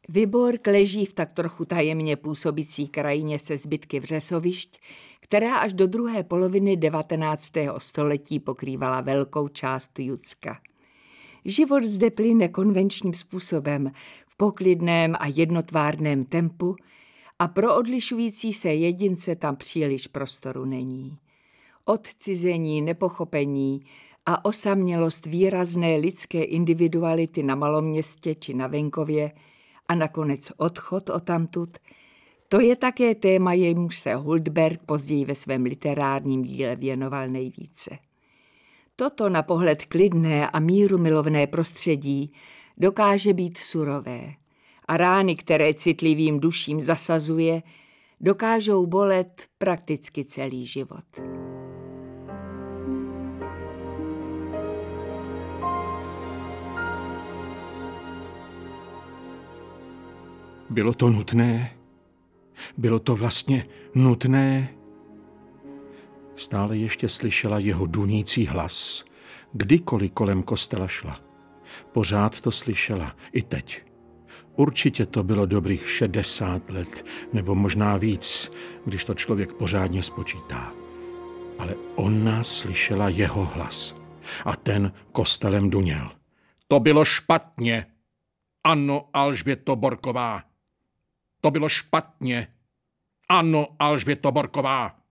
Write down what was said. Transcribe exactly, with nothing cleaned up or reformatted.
Vyborg leží v tak trochu tajemně působící krajině se zbytky vřesovišť, která až do druhé poloviny devatenáctého století pokrývala velkou část Judska. Život zde plyne konvenčním způsobem, v poklidném a jednotvárném tempu a pro odlišující se jedince tam příliš prostoru není. Odcizení, nepochopení a osamělost výrazné lidské individuality na maloměstě či na venkově a nakonec odchod odtamtud, to je také téma, jemuž se Huldberg později ve svém literárním díle věnoval nejvíce. Toto na pohled klidné a mírumilovné prostředí dokáže být surové a rány, které citlivým duším zasazuje, dokážou bolet prakticky celý život. Bylo to nutné? Bylo to vlastně nutné? Stále ještě slyšela jeho dunící hlas, kdykoliv kolem kostela šla. Pořád to slyšela, i teď. Určitě to bylo dobrých šedesát let, nebo možná víc, když to člověk pořádně spočítá. Ale ona slyšela jeho hlas a ten kostelem duněl. To bylo špatně. Ano, Alžběto Borková. To bylo špatně. Ano, Alžběto Borková.